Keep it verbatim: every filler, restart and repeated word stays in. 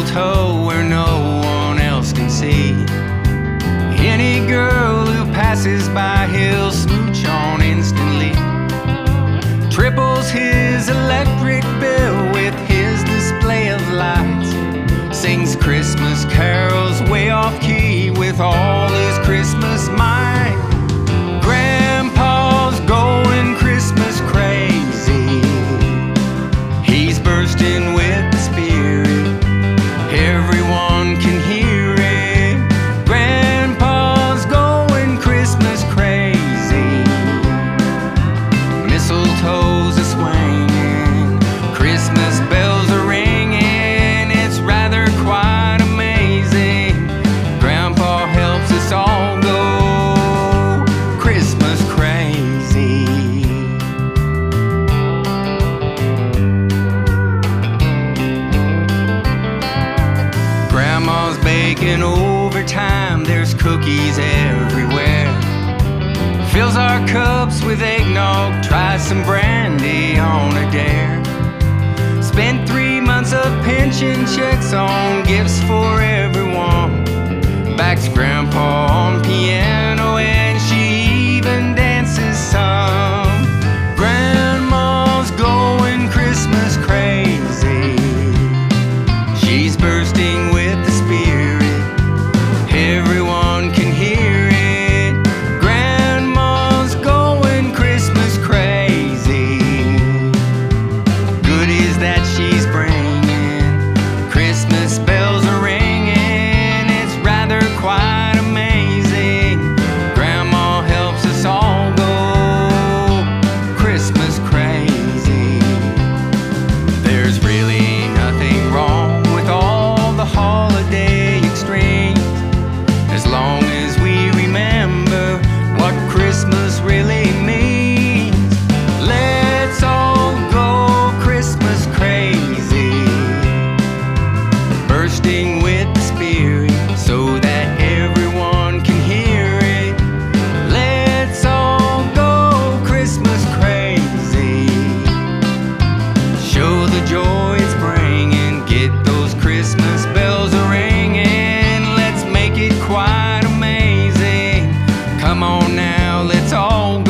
mistletoe where no one else can see. Any girl who passes by he'll smooch on instantly. Triples his electric bill with his display of lights. Sings Christmas carols way off key with all his Christmas might. Grandpa's going Christmas crazy. He's bursting with the spirit. Everyone can hear it. Grandpa's going Christmas crazy. Mistletoe's a swinging, Christmas bells are ringing. It's rather quite amazing. Grandpa helps us all go Christmas crazy. Grandma's baking overtime, there's cookies everywhere. Fills our cups with eggnog, tries some brandy on a dare. Spent three months of pension checks on gifts for everyone. Backs Grandpa on piano and she even dances some. Grandma's going Christmas crazy. She's bursting with the spirit. Everyone can hear it. Grandma's going Christmas crazy. Goodies that she's bringing, Christmas bells are ringing. It's rather quite amazing. Grandma helps us all go Christmas crazy. There's really nothing wrong with all the holiday extremes, as long as we remember what Christmas really means. Let's all go Christmas crazy, bursting with the spirit so that everyone can hear it. Let's all go Christmas crazy, show the joy it's bringing, get those Christmas bells a ringing. Let's make it quite amazing. Come on now, let's all